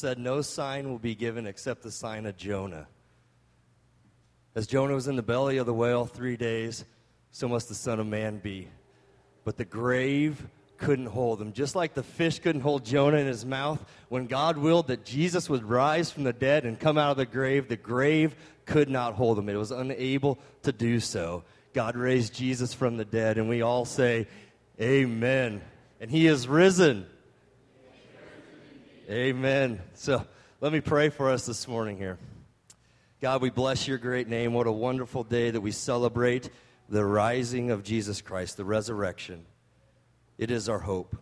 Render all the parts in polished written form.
said, "No sign will be given except the sign of Jonah. As Jonah was in the belly of the whale 3 days, so must the Son of Man be." But the grave couldn't hold him. Just like the fish couldn't hold Jonah in his mouth, when God willed that Jesus would rise from the dead and come out of the grave could not hold him. It was unable to do so. God raised Jesus from the dead, and we all say, amen. And he is risen. Amen. So let me pray for us this morning here. God, we bless your great name. What a wonderful day that we celebrate the rising of Jesus Christ, the resurrection. It is our hope.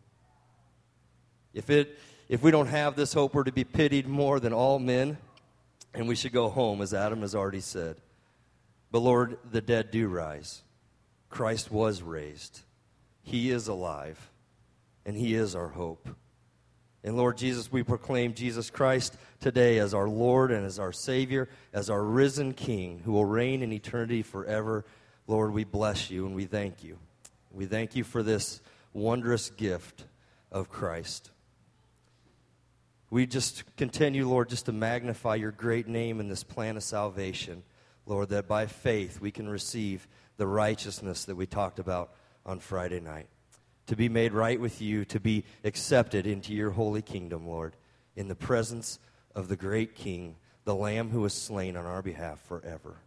If we don't have this hope, we're to be pitied more than all men, and we should go home, as Adam has already said. But Lord, the dead do rise. Christ was raised. He is alive, and he is our hope. And Lord Jesus, we proclaim Jesus Christ today as our Lord and as our Savior, as our risen King who will reign in eternity forever. Lord, we bless you and we thank you. We thank you for this wondrous gift of Christ. We just continue, Lord, just to magnify your great name in this plan of salvation, Lord, that by faith we can receive the righteousness that we talked about on Friday night. To be made right with you, to be accepted into your holy kingdom, Lord, in the presence of the great King, the Lamb who was slain on our behalf forever.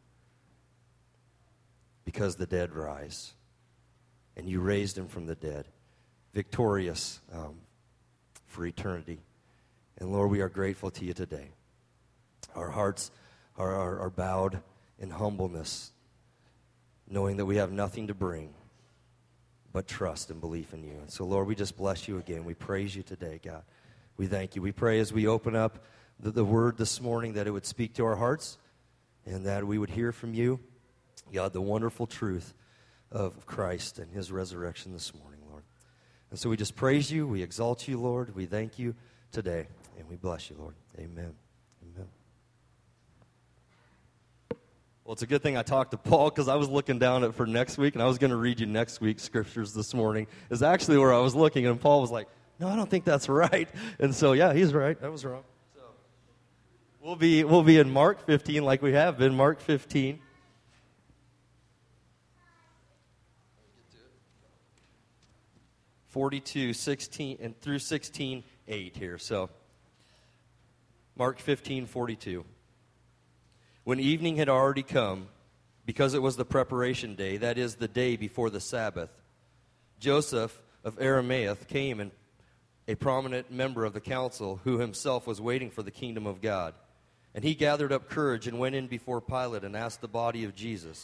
Because the dead rise, and you raised him from the dead, victorious for eternity. And Lord, we are grateful to you today. Our hearts are bowed in humbleness, knowing that we have nothing to bring but trust and belief in you. And so, Lord, we just bless you again. We praise you today, God. We thank you. We pray as we open up the word this morning that it would speak to our hearts and that we would hear from you, God, the wonderful truth of Christ and his resurrection this morning, Lord. And so we just praise you. We exalt you, Lord. We thank you today, and we bless you, Lord. Amen. Amen. Well, it's a good thing I talked to Paul because I was looking down at for next week, and I was going to read you next week's scriptures this morning. Is actually where I was looking, and Paul was like, "No, I don't think that's right." And so, yeah, he's right. I was wrong. So we'll be in Mark 15 like we have been. Mark 15. 42, 16, and through 16:8 here. So, Mark 15:42. When evening had already come, because it was the preparation day, that is, the day before the Sabbath, Joseph of Arimathea came, and a prominent member of the council, who himself was waiting for the kingdom of God. And he gathered up courage and went in before Pilate and asked for the body of Jesus.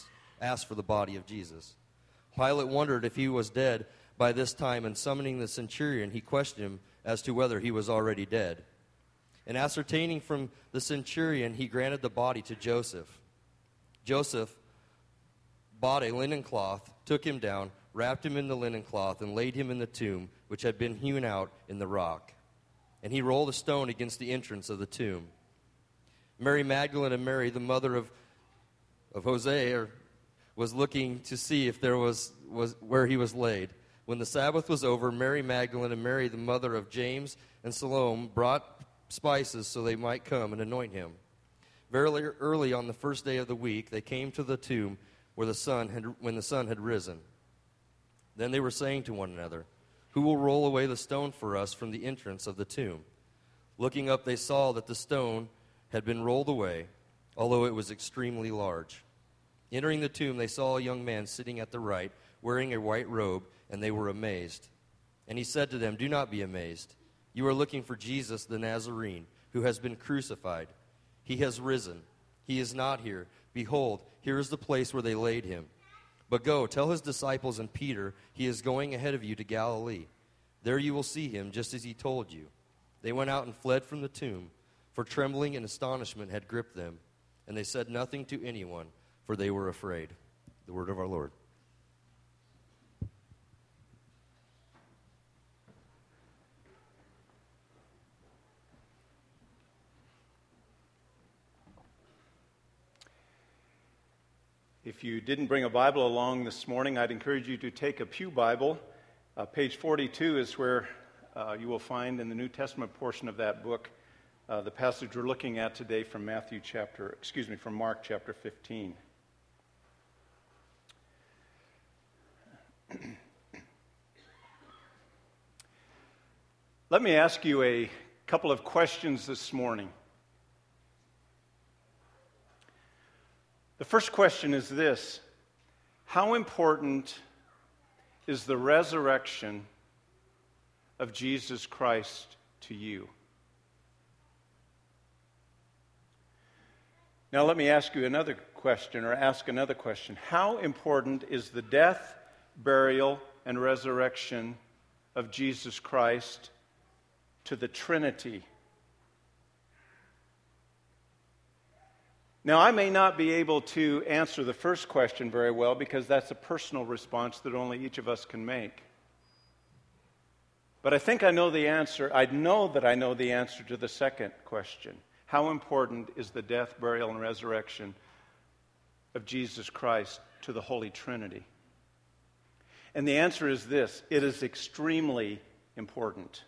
Pilate wondered if he was dead by this time, and summoning the centurion, he questioned him as to whether he was already dead. And ascertaining from the centurion, he granted the body to Joseph. Joseph bought a linen cloth, took him down, wrapped him in the linen cloth, and laid him in the tomb, which had been hewn out in the rock. And he rolled a stone against the entrance of the tomb. Mary Magdalene and Mary, the mother of Jose, was looking to see if there was where he was laid. When the Sabbath was over, Mary Magdalene and Mary, the mother of James and Salome, brought spices so they might come and anoint him. Very early on the first day of the week, they came to the tomb when the sun had risen. Then they were saying to one another, "Who will roll away the stone for us from the entrance of the tomb?" Looking up, they saw that the stone had been rolled away, although it was extremely large. Entering the tomb, they saw a young man sitting at the right, wearing a white robe, and they were amazed. And he said to them, "Do not be amazed. You are looking for Jesus the Nazarene, who has been crucified. He has risen. He is not here. Behold, here is the place where they laid him. But go, tell his disciples and Peter, he is going ahead of you to Galilee. There you will see him, just as he told you." They went out and fled from the tomb, for trembling and astonishment had gripped them. And they said nothing to anyone, for they were afraid. The word of our Lord. If you didn't bring a Bible along this morning, I'd encourage you to take a pew Bible. Page 42 is where you will find in the New Testament portion of that book the passage we're looking at today from from Mark chapter 15. Let me ask you a couple of questions this morning. The first question is this: how important is the resurrection of Jesus Christ to you? Now let me ask you another question, or ask another question. How important is the death, burial, and resurrection of Jesus Christ to the Trinity? Now, I may not be able to answer the first question very well because that's a personal response that only each of us can make. But I think I know the answer. I know that I know the answer to the second question. How important is the death, burial, and resurrection of Jesus Christ to the Holy Trinity? And the answer is this: it is extremely important.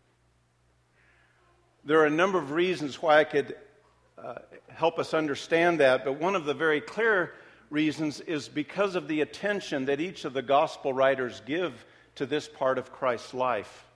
There are a number of reasons why I could help us understand that, but one of the very clear reasons is because of the attention that each of the gospel writers give to this part of Christ's life.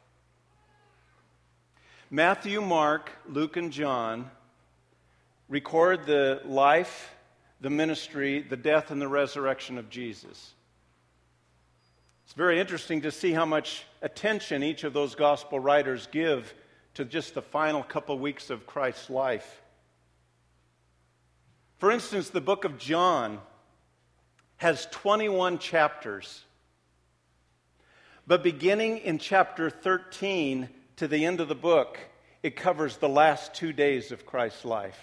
Matthew, Mark, Luke, and John record the life, the ministry, the death, and the resurrection of Jesus. It's very interesting to see how much attention each of those gospel writers give to just the final couple weeks of Christ's life. For instance, the book of John has 21 chapters. But beginning in chapter 13 to the end of the book, it covers the last 2 days of Christ's life.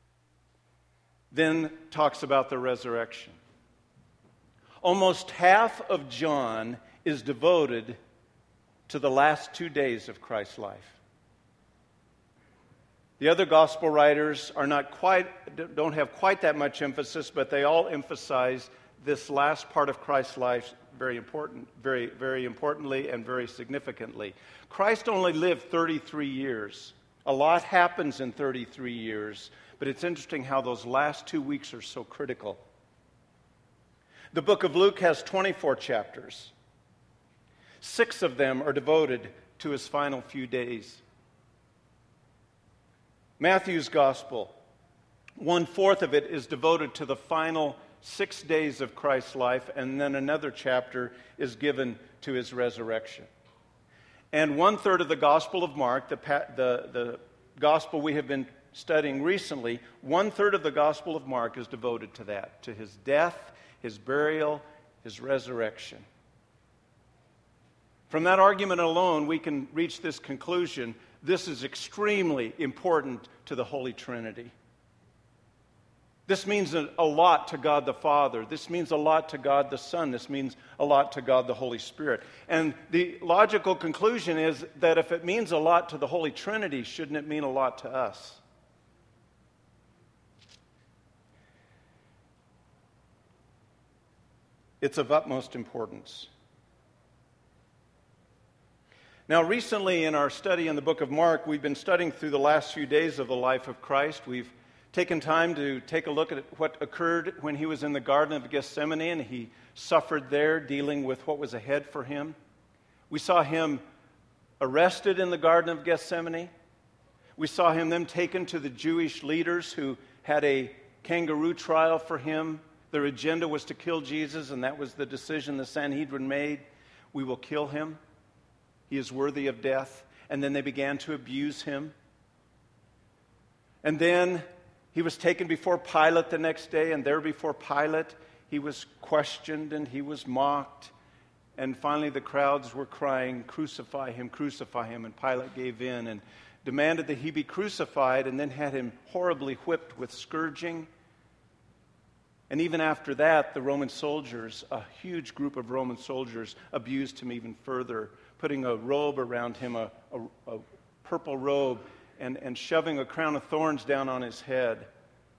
Then talks about the resurrection. Almost half of John is devoted to the last 2 days of Christ's life. The other gospel writers don't have quite that much emphasis, but they all emphasize this last part of Christ's life very importantly and very significantly. Christ only lived 33 years. A lot happens in 33 years, but it's interesting how those last 2 weeks are so critical. The book of Luke has 24 chapters. 6 of them are devoted to his final few days. Matthew's gospel, 1/4 of it is devoted to the final 6 days of Christ's life, and then another chapter is given to his resurrection. And 1/3 of the Gospel of Mark, the gospel we have been studying recently, 1/3 of the Gospel of Mark is devoted to that, to his death, his burial, his resurrection. From that argument alone, we can reach this conclusion: this is extremely important to the Holy Trinity. This means a lot to God the Father. This means a lot to God the Son. This means a lot to God the Holy Spirit. And the logical conclusion is that if it means a lot to the Holy Trinity, shouldn't it mean a lot to us? It's of utmost importance. Now, recently in our study in the book of Mark, we've been studying through the last few days of the life of Christ. We've taken time to take a look at what occurred when he was in the Garden of Gethsemane and he suffered there, dealing with what was ahead for him. We saw him arrested in the Garden of Gethsemane. We saw him then taken to the Jewish leaders who had a kangaroo trial for him. Their agenda was to kill Jesus, and that was the decision the Sanhedrin made. We will kill him. He is worthy of death. And then they began to abuse him. And then he was taken before Pilate the next day, and there before Pilate, he was questioned and he was mocked. And finally the crowds were crying, crucify him, and Pilate gave in and demanded that he be crucified, and then had him horribly whipped with scourging. And even after that, the Roman soldiers, a huge group of Roman soldiers, abused him even further, putting a robe around him, a purple robe, and shoving a crown of thorns down on his head.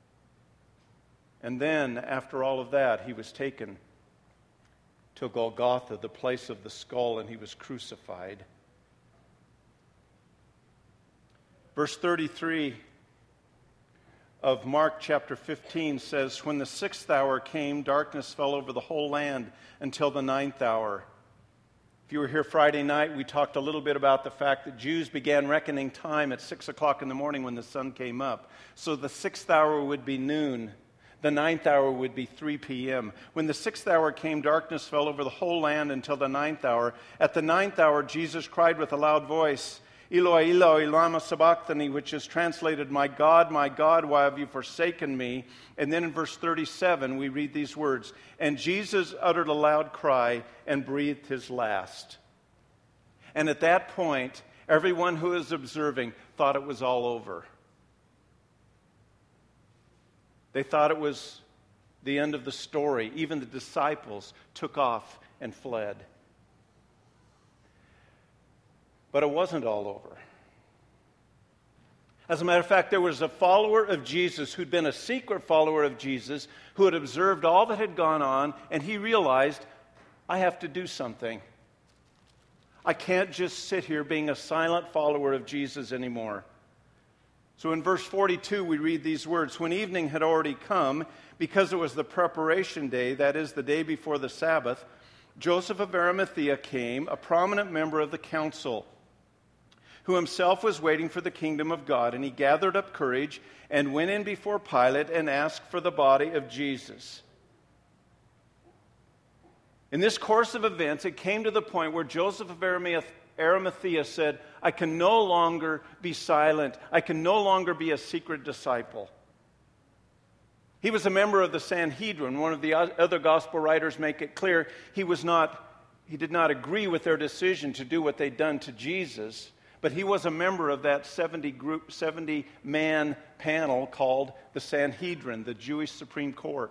And then, after all of that, he was taken to Golgotha, the place of the skull, and he was crucified. Verse 33 of Mark chapter 15 says, "When the 6th hour came, darkness fell over the whole land until the 9th hour." If you were here Friday night, we talked a little bit about the fact that Jews began reckoning time at 6 o'clock in the morning when the sun came up. So the 6th hour would be noon. The 9th hour would be 3 p.m. When the 6th hour came, darkness fell over the whole land until the 9th hour. At the 9th hour, Jesus cried with a loud voice, "Eloi, Eloi, lama sabachthani," which is translated, my God, why have you forsaken me?" And then in verse 37, we read these words, "And Jesus uttered a loud cry and breathed his last." And at that point, everyone who was observing thought it was all over. They thought it was the end of the story. Even the disciples took off and fled. But it wasn't all over. As a matter of fact, there was a follower of Jesus who'd been a secret follower of Jesus who had observed all that had gone on, and he realized, I have to do something. I can't just sit here being a silent follower of Jesus anymore. So in verse 42, we read these words, "When evening had already come, because it was the preparation day, that is, the day before the Sabbath, Joseph of Arimathea came, a prominent member of the council, who himself was waiting for the kingdom of God. And he gathered up courage and went in before Pilate and asked for the body of Jesus." In this course of events, it came to the point where Joseph of Arimathea said, I can no longer be silent. I can no longer be a secret disciple. He was a member of the Sanhedrin. One of the other gospel writers make it clear he did not agree with their decision to do what they'd done to Jesus, but he was a member of that 70-man panel called the Sanhedrin, the Jewish Supreme Court.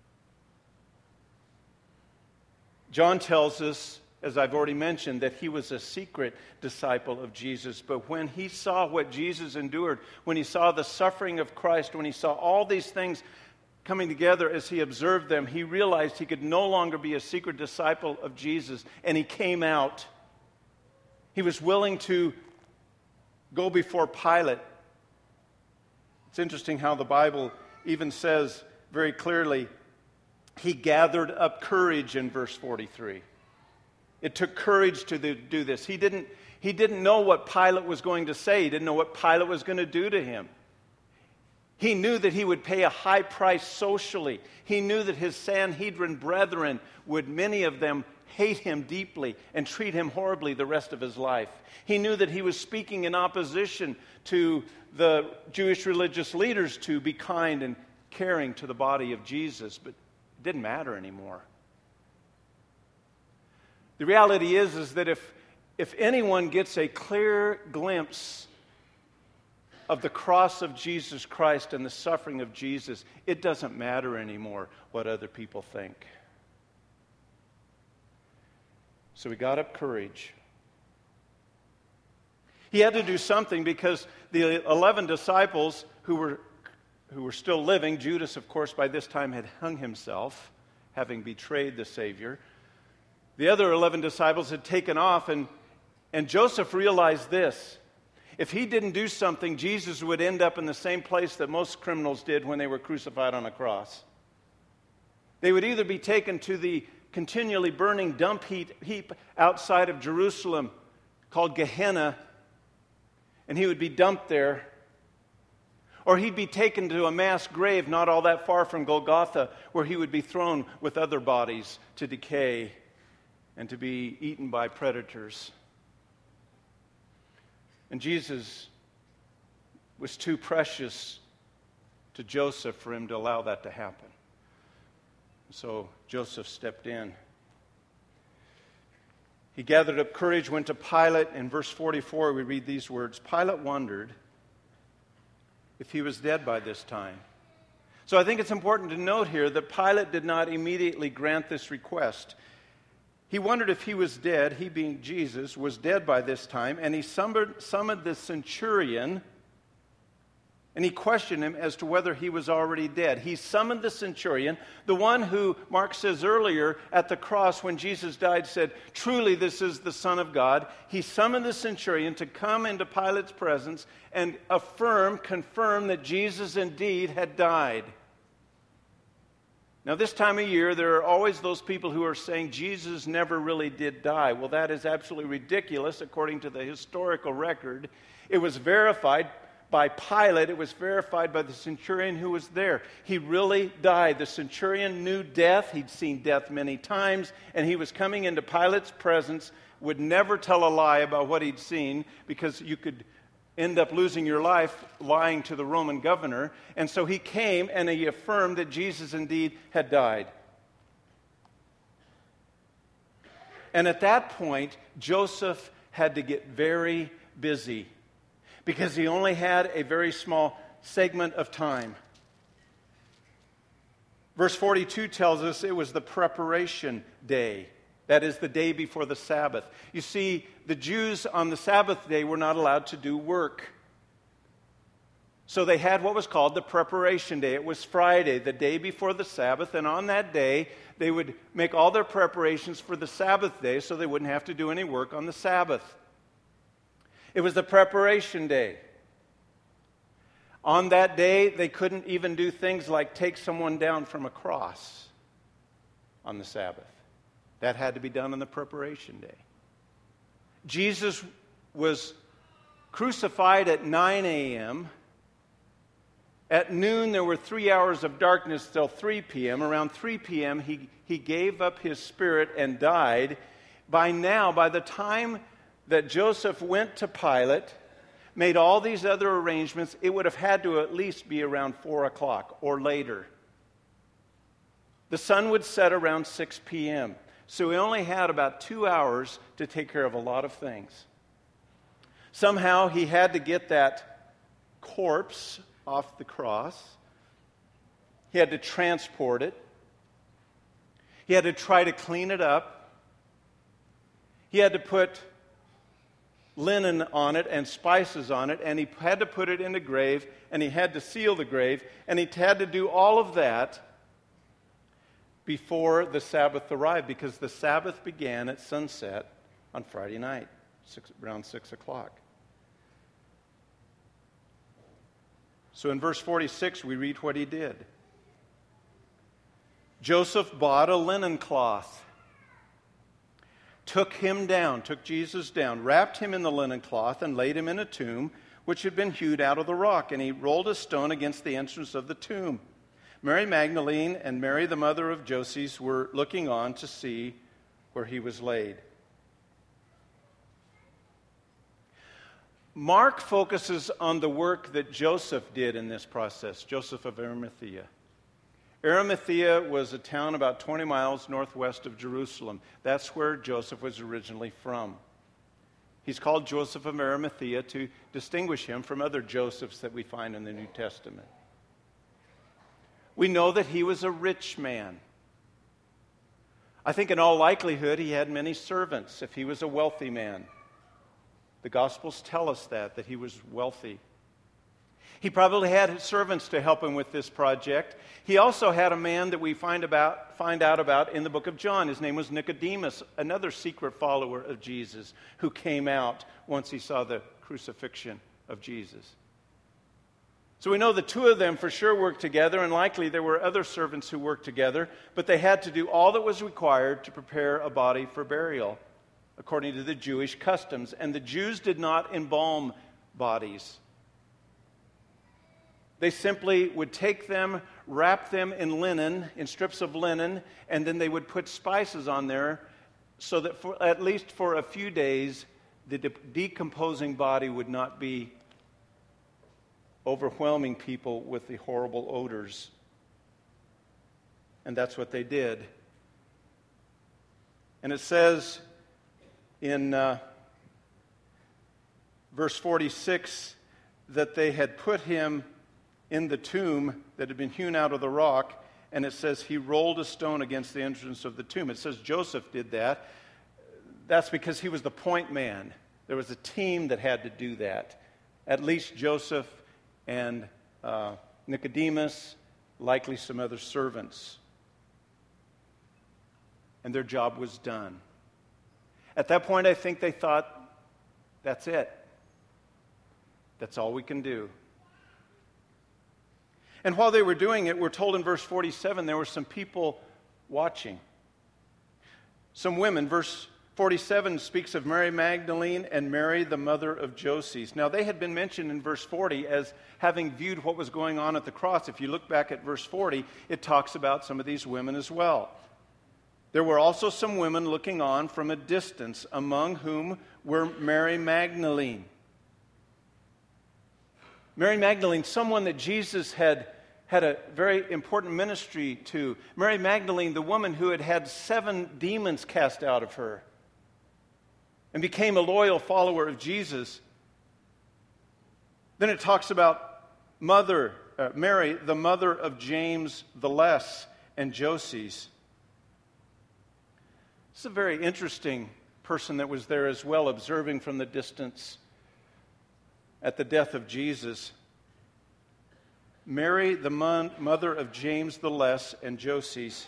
John tells us, as I've already mentioned, that he was a secret disciple of Jesus. But when he saw what Jesus endured, when he saw the suffering of Christ, when he saw all these things coming together as he observed them, he realized he could no longer be a secret disciple of Jesus, and he came out. He was willing to go before Pilate. It's interesting how the Bible even says very clearly, he gathered up courage in verse 43. It took courage to do this. He didn't know what Pilate was going to say. He didn't know what Pilate was going to do to him. He knew that he would pay a high price socially. He knew that his Sanhedrin brethren would, many of them, hate him deeply and treat him horribly the rest of his life. He knew that he was speaking in opposition to the Jewish religious leaders to be kind and caring to the body of Jesus, but it didn't matter anymore. The reality is that if anyone gets a clear glimpse of the cross of Jesus Christ and the suffering of Jesus, it doesn't matter anymore what other people think. So he got up courage. He had to do something because the 11 disciples who were still living, Judas, of course, by this time had hung himself, having betrayed the Savior. The other 11 disciples had taken off, and Joseph realized this. If he didn't do something, Jesus would end up in the same place that most criminals did when they were crucified on a cross. They would either be taken to the continually burning dump heap outside of Jerusalem called Gehenna, and he would be dumped there, or he'd be taken to a mass grave not all that far from Golgotha, where he would be thrown with other bodies to decay and to be eaten by predators. And Jesus was too precious to Joseph for him to allow that to happen. So Joseph stepped in. He gathered up courage, went to Pilate. In verse 44, we read these words, Pilate wondered if he was dead by this time. So I think it's important to note here that Pilate did not immediately grant this request. He wondered if he was dead, he being Jesus, was dead by this time, and he summoned the centurion And he questioned him as to whether he was already dead. He summoned the centurion, the one who, Mark says earlier, at the cross when Jesus died said, "Truly this is the Son of God." He summoned the centurion to come into Pilate's presence and confirm that Jesus indeed had died. Now, this time of year, there are always those people who are saying Jesus never really did die. Well, that is absolutely ridiculous according to the historical record. It was verified by Pilate. It was verified by the centurion who was there. He really died. The centurion knew death. He'd seen death many times, and he was coming into Pilate's presence, would never tell a lie about what he'd seen, because you could end up losing your life lying to the Roman governor. And so he came and he affirmed that Jesus indeed had died. And at that point, Joseph had to get very busy, because he only had a very small segment of time. Verse 42 tells us it was the preparation day. That is the day before the Sabbath. You see, the Jews on the Sabbath day were not allowed to do work. So they had what was called the preparation day. It was Friday, the day before the Sabbath, and on that day they would make all their preparations for the Sabbath day so they wouldn't have to do any work on the Sabbath. It was the preparation day. On that day, they couldn't even do things like take someone down from a cross on the Sabbath. That had to be done on the preparation day. Jesus was crucified at 9 a.m. At noon, there were 3 hours of darkness till 3 p.m. Around 3 p.m., he gave up his spirit and died. By now, by the time that Joseph went to Pilate, made all these other arrangements, it would have had to at least be around 4 o'clock or later. The sun would set around 6 p.m., so he only had about 2 hours to take care of a lot of things. Somehow he had to get that corpse off the cross. He had to transport it. He had to try to clean it up. He had to put linen on it and spices on it, and he had to put it in the grave, and he had to seal the grave, and he had to do all of that before the Sabbath arrived, because the Sabbath began at sunset on Friday night, around 6 o'clock. So in verse 46, we read what he did. Joseph bought a linen cloth, took Jesus down, wrapped him in the linen cloth, and laid him in a tomb which had been hewed out of the rock, and he rolled a stone against the entrance of the tomb. Mary Magdalene and Mary, the mother of Joses, were looking on to see where he was laid. Mark focuses on the work that Joseph did in this process, Joseph of Arimathea. Arimathea was a town about 20 miles northwest of Jerusalem. That's where Joseph was originally from. He's called Joseph of Arimathea to distinguish him from other Josephs that we find in the New Testament. We know that he was a rich man. I think in all likelihood he had many servants if he was a wealthy man. The Gospels tell us that he was wealthy. He probably had servants to help him with this project. He also had a man that we find out about in the book of John. His name was Nicodemus, another secret follower of Jesus, who came out once he saw the crucifixion of Jesus. So we know the two of them for sure worked together, and likely there were other servants who worked together, but they had to do all that was required to prepare a body for burial, according to the Jewish customs. And the Jews did not embalm bodies. They simply would take them, wrap them in linen, in strips of linen, and then they would put spices on there so that at least for a few days, the decomposing body would not be overwhelming people with the horrible odors. And that's what they did. And it says in verse 46 that they had put him in the tomb that had been hewn out of the rock, and it says he rolled a stone against the entrance of the tomb. It says Joseph did that. That's because he was the point man. There was a team that had to do that. At least Joseph and Nicodemus, likely some other servants. And their job was done. At that point, I think they thought, that's it. That's all we can do. And while they were doing it, we're told in verse 47, there were some people watching. Some women. Verse 47 speaks of Mary Magdalene and Mary, the mother of Joses. Now, they had been mentioned in verse 40 as having viewed what was going on at the cross. If you look back at verse 40, it talks about some of these women as well. There were also some women looking on from a distance, among whom were Mary Magdalene. Mary Magdalene, someone that Jesus had a very important ministry to. Mary Magdalene, the woman who had had 7 demons cast out of her and became a loyal follower of Jesus. Then it talks about Mary, the mother of James the Less and Joses. This is a very interesting person that was there as well, observing from the distance at the death of Jesus. Mary, the mother of James the Less and Joses.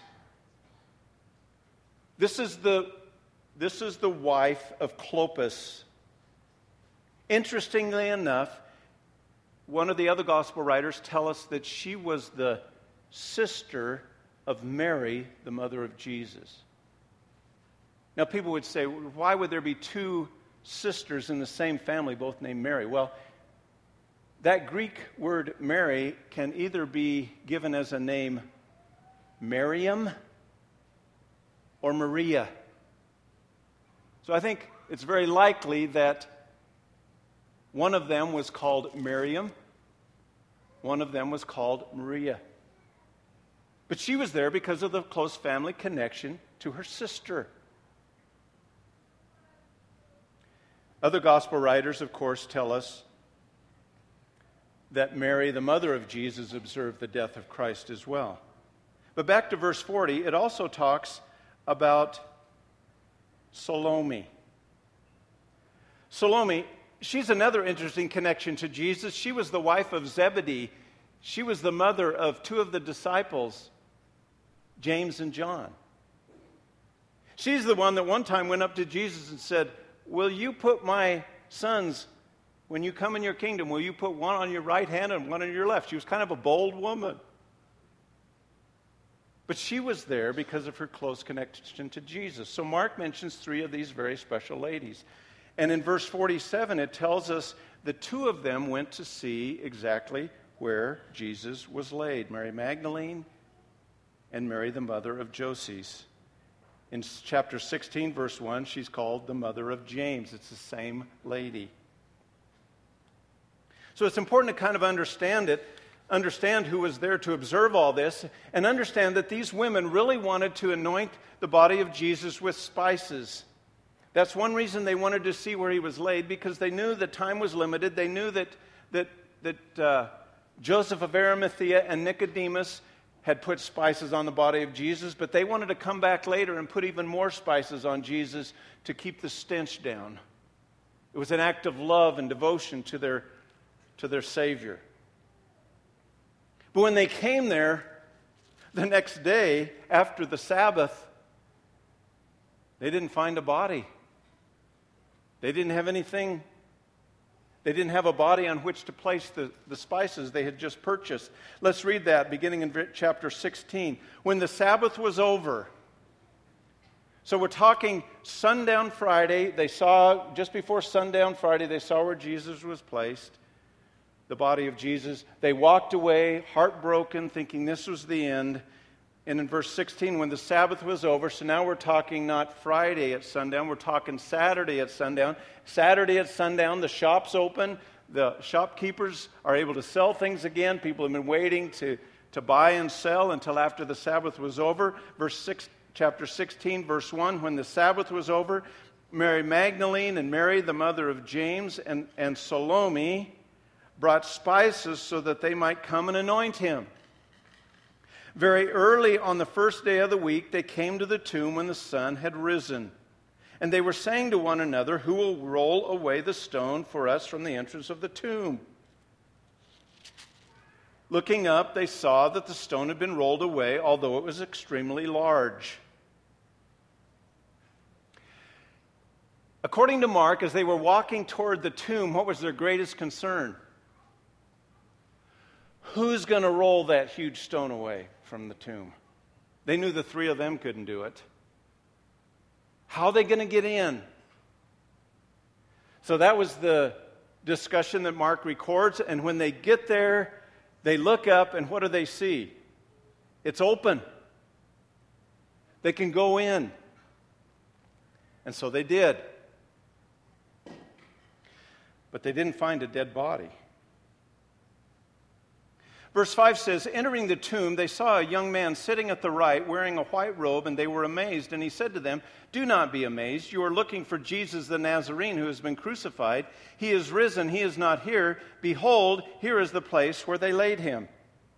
This is the wife of Clopas. Interestingly enough, one of the other gospel writers tell us that she was the sister of Mary, the mother of Jesus. Now, people would say, why would there be 2 sisters in the same family, both named Mary? Well, that Greek word Mary can either be given as a name Miriam or Maria. So I think it's very likely that one of them was called Miriam, one of them was called Maria. But she was there because of the close family connection to her sister. Other gospel writers, of course, tell us that Mary, the mother of Jesus, observed the death of Christ as well. But back to verse 40, it also talks about Salome. Salome, she's another interesting connection to Jesus. She was the wife of Zebedee. She was the mother of 2 of the disciples, James and John. She's the one that one time went up to Jesus and said, will you put my sons, when you come in your kingdom, will you put one on your right hand and one on your left? She was kind of a bold woman. But she was there because of her close connection to Jesus. So Mark mentions 3 of these very special ladies. And in verse 47, it tells us that 2 of them went to see exactly where Jesus was laid. Mary Magdalene and Mary, the mother of Joses. In chapter 16, verse 1, she's called the mother of James. It's the same lady. So it's important to kind of understand who was there to observe all this, and understand that these women really wanted to anoint the body of Jesus with spices. That's one reason they wanted to see where he was laid, because they knew that time was limited. They knew that Joseph of Arimathea and Nicodemus had put spices on the body of Jesus, but they wanted to come back later and put even more spices on Jesus to keep the stench down. It was an act of love and devotion to their Savior. But when they came there the next day after the Sabbath, they didn't find a body. They didn't have anything. They didn't have a body on which to place the spices they had just purchased. Let's read that beginning in chapter 16. When the Sabbath was over, so we're talking sundown Friday. They saw, just before sundown Friday, they saw where Jesus was placed, the body of Jesus. They walked away, heartbroken, thinking this was the end. And in verse 16, when the Sabbath was over, so now we're talking not Friday at sundown, we're talking Saturday at sundown. Saturday at sundown, the shop's open. The shopkeepers are able to sell things again. People have been waiting to buy and sell until after the Sabbath was over. Chapter 16, verse 1, when the Sabbath was over, Mary Magdalene and Mary, the mother of James, and Salome brought spices so that they might come and anoint him. Very early on the first day of the week, they came to the tomb when the sun had risen. And they were saying to one another, who will roll away the stone for us from the entrance of the tomb? Looking up, they saw that the stone had been rolled away, although it was extremely large. According to Mark, as they were walking toward the tomb, what was their greatest concern? Who's going to roll that huge stone away from the tomb? They knew the three of them couldn't do it. How are they going to get in? So that was the discussion that Mark records. And when they get there, they look up, and what do they see? It's open. They can go in. And so they did. But they didn't find a dead body. Verse 5 says, entering the tomb, they saw a young man sitting at the right, wearing a white robe, and they were amazed. And he said to them, do not be amazed. You are looking for Jesus the Nazarene, who has been crucified. He is risen. He is not here. Behold, here is the place where they laid him.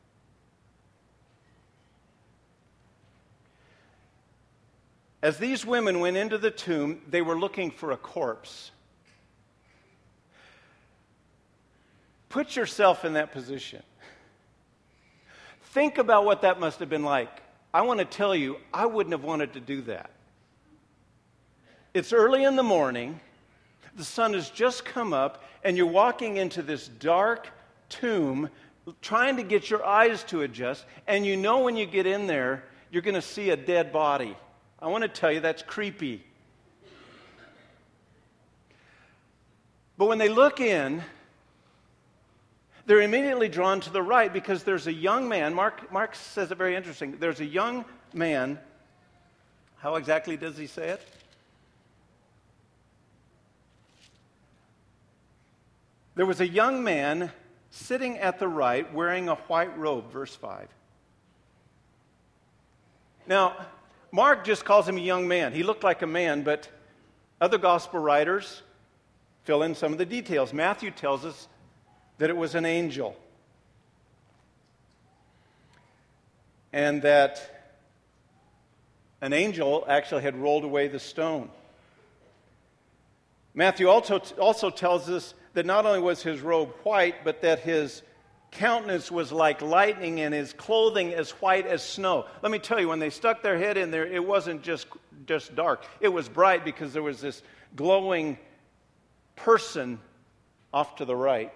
As these women went into the tomb, they were looking for a corpse. Put yourself in that position. Think about what that must have been like. I want to tell you, I wouldn't have wanted to do that. It's early in the morning, the sun has just come up, and you're walking into this dark tomb, trying to get your eyes to adjust, and you know when you get in there, you're going to see a dead body. I want to tell you, that's creepy. But when they look in, they're immediately drawn to the right because there's a young man. Mark says it very interesting. There's a young man. How exactly does he say it? There was a young man sitting at the right wearing a white robe, verse 5. Now, Mark just calls him a young man. He looked like a man, but other gospel writers fill in some of the details. Matthew tells us that it was an angel. And that an angel actually had rolled away the stone. Matthew also tells us that not only was his robe white, but that his countenance was like lightning and his clothing as white as snow. Let me tell you, when they stuck their head in there, it wasn't just dark. It was bright because there was this glowing person off to the right.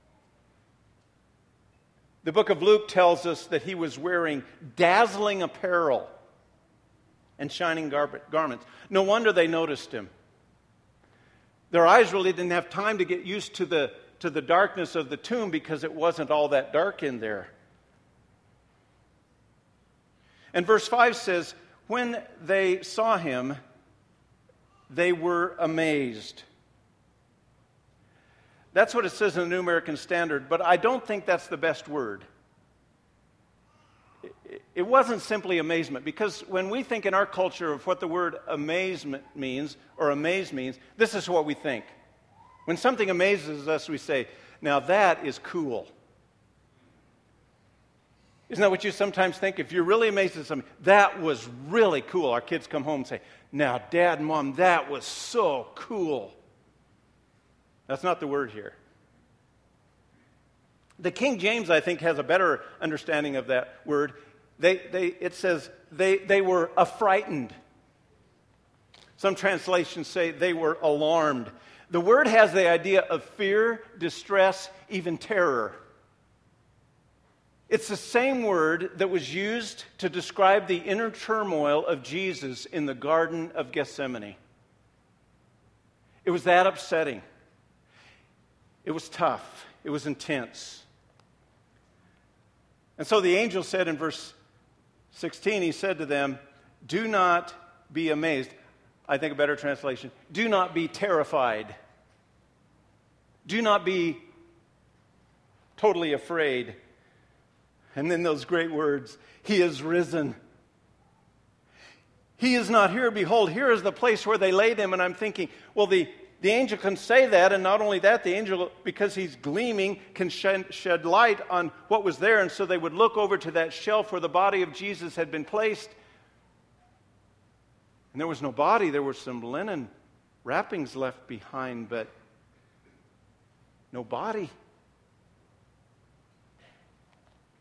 The book of Luke tells us that he was wearing dazzling apparel and shining garments. No wonder they noticed him. Their eyes really didn't have time to get used to the darkness of the tomb because it wasn't all that dark in there. And verse 5 says, when they saw him, they were amazed. That's what it says in the New American Standard, but I don't think that's the best word. It wasn't simply amazement, because when we think in our culture of what the word amazement means, or amaze means, this is what we think. When something amazes us, we say, now that is cool. Isn't that what you sometimes think? If you're really amazed at something, that was really cool. Our kids come home and say, now, Dad and Mom, that was so cool. That's not the word here. The King James, I think, has a better understanding of that word. It says they were affrighted. Some translations say they were alarmed. The word has the idea of fear, distress, even terror. It's the same word that was used to describe the inner turmoil of Jesus in the Garden of Gethsemane. It was that upsetting. It was tough. It was intense. And so the angel said in verse 16, he said to them, do not be amazed. I think a better translation, do not be terrified. Do not be totally afraid. And then those great words, he is risen. He is not here. Behold, here is the place where they laid him. And I'm thinking, well, the angel can say that, and not only that, the angel, because he's gleaming, can shed light on what was there, and so they would look over to that shelf where the body of Jesus had been placed. And there was no body. There were some linen wrappings left behind, but no body.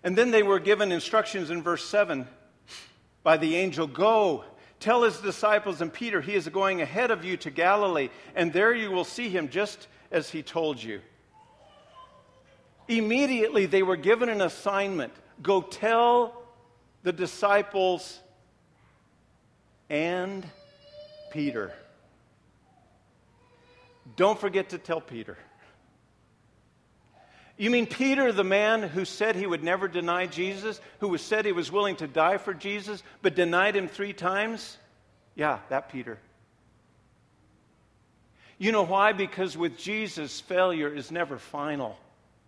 And then they were given instructions in verse 7 by the angel, "Go, tell his disciples and Peter, he is going ahead of you to Galilee, and there you will see him just as he told you." Immediately they were given an assignment. Go tell the disciples and Peter. Don't forget to tell Peter. You mean Peter, the man who said he would never deny Jesus, who said he was willing to die for Jesus, but denied him 3 times? Yeah, that Peter. You know why? Because with Jesus, failure is never final.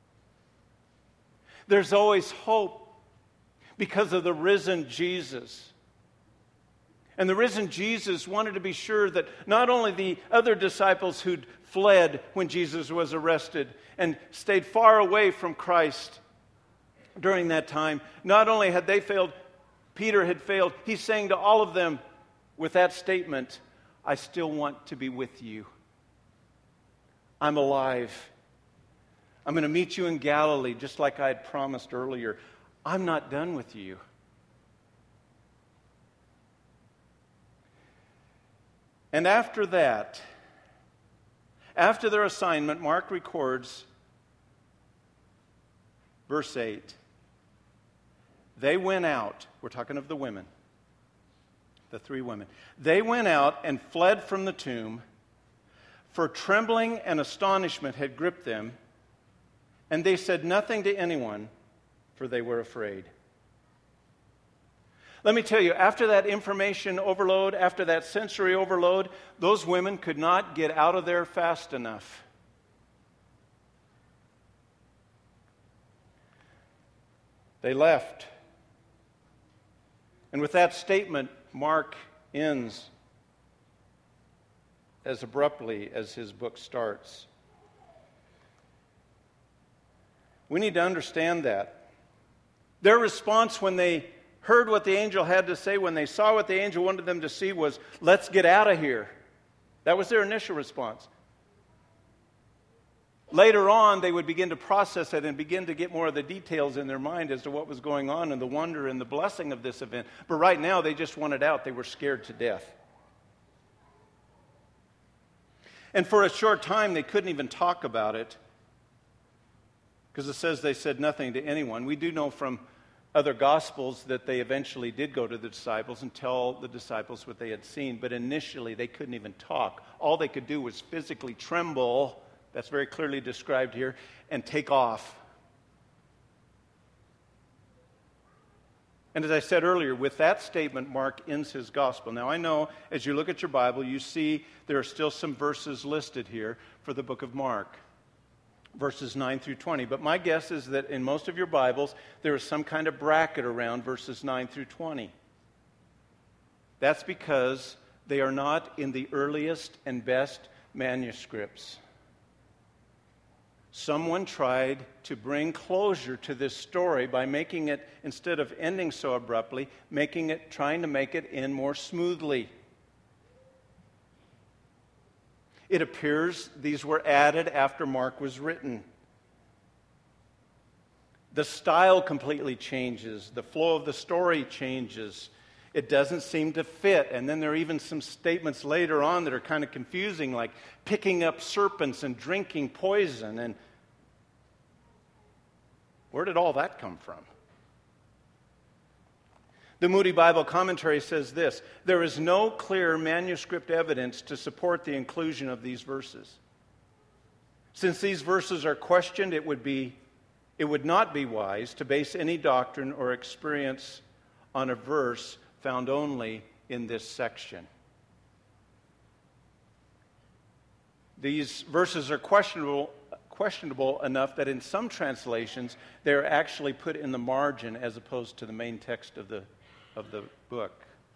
There's always hope because of the risen Jesus. And the risen Jesus wanted to be sure that not only the other disciples who'd fled when Jesus was arrested and stayed far away from Christ during that time, not only had they failed, Peter had failed. He's saying to all of them with that statement, "I still want to be with you. I'm alive. I'm going to meet you in Galilee just like I had promised earlier. I'm not done with you." And after that, after their assignment, Mark records, verse 8, they went out. We're talking of the women, the 3 women. They went out and fled from the tomb, for trembling and astonishment had gripped them, and they said nothing to anyone, for they were afraid. Let me tell you, after that information overload, after that sensory overload, those women could not get out of there fast enough. They left. And with that statement, Mark ends as abruptly as his book starts. We need to understand that. Their response when they heard what the angel had to say, when they saw what the angel wanted them to see, was, "Let's get out of here." That was their initial response. Later on, they would begin to process it and begin to get more of the details in their mind as to what was going on and the wonder and the blessing of this event. But right now, they just wanted out. They were scared to death. And for a short time, they couldn't even talk about it, because it says they said nothing to anyone. We do know from other Gospels that they eventually did go to the disciples and tell the disciples what they had seen, but initially they couldn't even talk. All they could do was physically tremble, that's very clearly described here, and take off. And as I said earlier, with that statement, Mark ends his Gospel. Now I know, as you look at your Bible, you see there are still some verses listed here for the book of Mark. Verses 9 through 20. But my guess is that in most of your Bibles, there is some kind of bracket around verses 9 through 20. That's because they are not in the earliest and best manuscripts. Someone tried to bring closure to this story by making it, instead of ending so abruptly, trying to make it end more smoothly. It appears these were added after Mark was written. The style completely changes. The flow of the story changes. It doesn't seem to fit. And then there are even some statements later on that are kind of confusing, like picking up serpents and drinking poison. And where did all that come from? The Moody Bible Commentary says this: there is no clear manuscript evidence to support the inclusion of these verses. Since these verses are questioned, it would not be wise to base any doctrine or experience on a verse found only in this section. These verses are questionable enough that in some translations they're actually put in the margin as opposed to the main text of the book.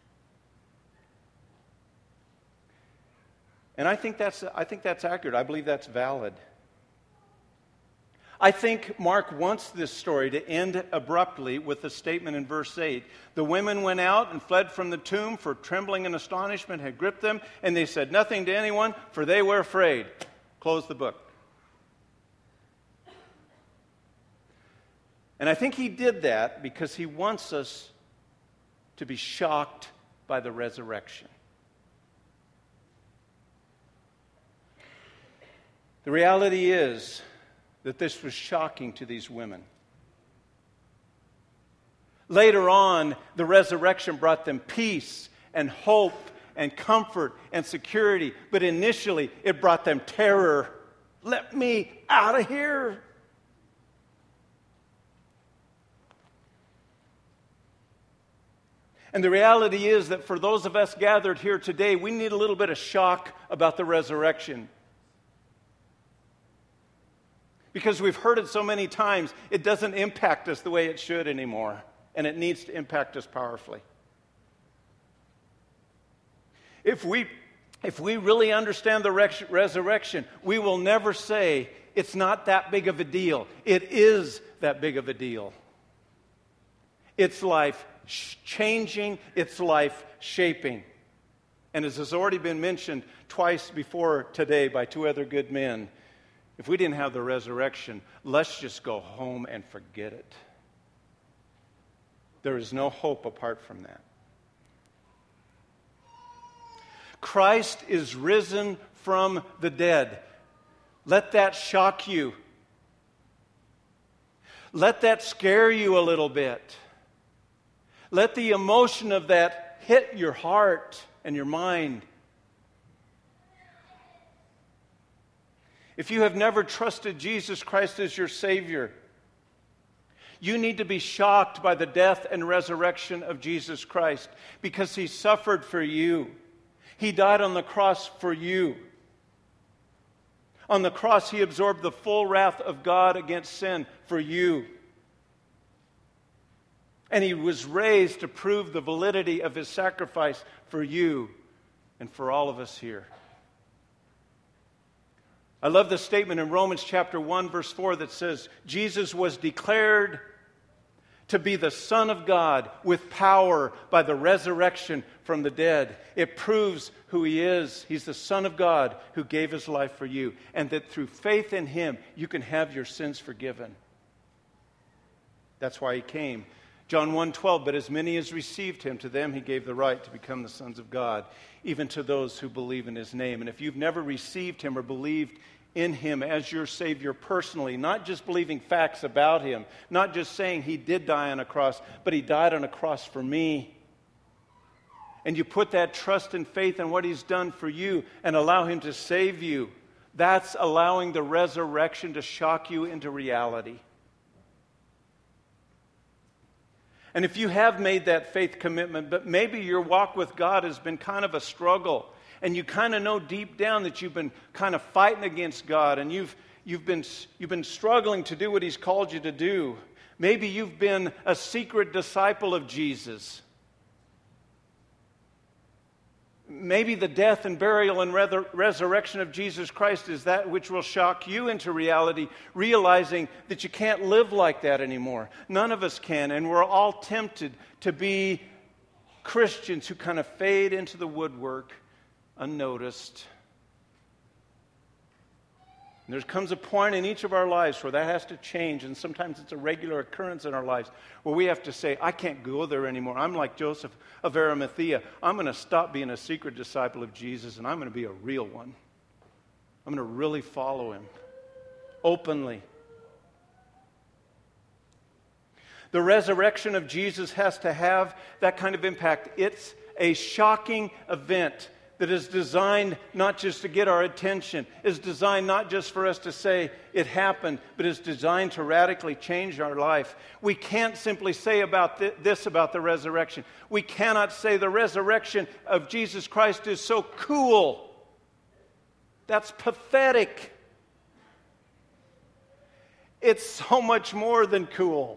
And I think that's accurate. I believe that's valid. I think Mark wants this story to end abruptly with the statement in verse 8. The women went out and fled from the tomb, for trembling and astonishment had gripped them, and they said nothing to anyone, for they were afraid. Close the book. And I think he did that because he wants us to be shocked by the resurrection. The reality is that this was shocking to these women. Later on, the resurrection brought them peace and hope and comfort and security. But initially, it brought them terror. Let me out of here. And the reality is that for those of us gathered here today, we need a little bit of shock about the resurrection. Because we've heard it so many times, it doesn't impact us the way it should anymore. And it needs to impact us powerfully. If we really understand the resurrection, we will never say it's not that big of a deal. It is that big of a deal. It's life changing, it's life shaping. And as has already been mentioned twice before today by two other good men, if we didn't have the resurrection, let's just go home and forget it. There is no hope apart from that. Christ is risen from the dead. Let that shock you. Let that scare you a little bit. Let the emotion of that hit your heart and your mind. If you have never trusted Jesus Christ as your Savior, you need to be shocked by the death and resurrection of Jesus Christ because He suffered for you. He died on the cross for you. On the cross, He absorbed the full wrath of God against sin for you. And He was raised to prove the validity of His sacrifice for you and for all of us here. I love the statement in Romans chapter 1, verse 4 that says, Jesus was declared to be the Son of God with power by the resurrection from the dead. It proves who He is. He's the Son of God who gave His life for you. And that through faith in Him, you can have your sins forgiven. That's why He came. John 1:12, but as many as received Him, to them He gave the right to become the sons of God, even to those who believe in His name. And if you've never received Him or believed in Him as your Savior personally, not just believing facts about Him, not just saying He did die on a cross, but He died on a cross for me, and you put that trust and faith in what He's done for you and allow Him to save you, that's allowing the resurrection to shock you into reality. And if you have made that faith commitment, but maybe your walk with God has been kind of a struggle, and you kind of know deep down that you've been kind of fighting against God, and you've been struggling to do what He's called you to do. Maybe you've been a secret disciple of Jesus. Maybe the death and burial and resurrection of Jesus Christ is that which will shock you into reality, realizing that you can't live like that anymore. None of us can, and we're all tempted to be Christians who kind of fade into the woodwork unnoticed. And there comes a point in each of our lives where that has to change, and sometimes it's a regular occurrence in our lives where we have to say, I can't go there anymore. I'm like Joseph of Arimathea. I'm going to stop being a secret disciple of Jesus, and I'm going to be a real one. I'm going to really follow Him openly. The resurrection of Jesus has to have that kind of impact. It's a shocking event that is designed not just to get our attention, is designed not just for us to say it happened, but is designed to radically change our life. We can't simply say about this about the resurrection. We cannot say the resurrection of Jesus Christ is so cool. That's pathetic. It's so much more than cool.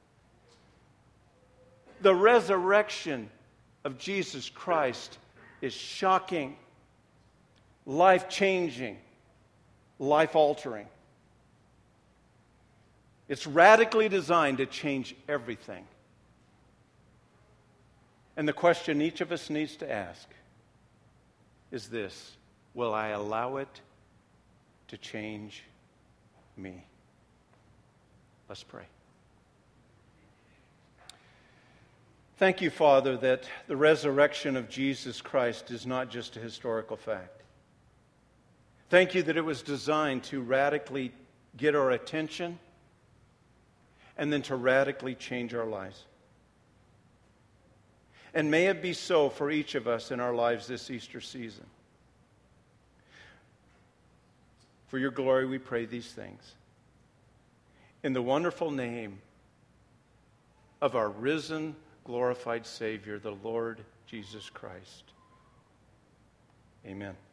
The resurrection of Jesus Christ is shocking, life-changing, life-altering. It's radically designed to change everything. And the question each of us needs to ask is this: will I allow it to change me? Let's pray. Thank you, Father, that the resurrection of Jesus Christ is not just a historical fact. Thank you that it was designed to radically get our attention and then to radically change our lives. And may it be so for each of us in our lives this Easter season. For your glory, we pray these things. In the wonderful name of our risen, glorified Savior, the Lord Jesus Christ. Amen.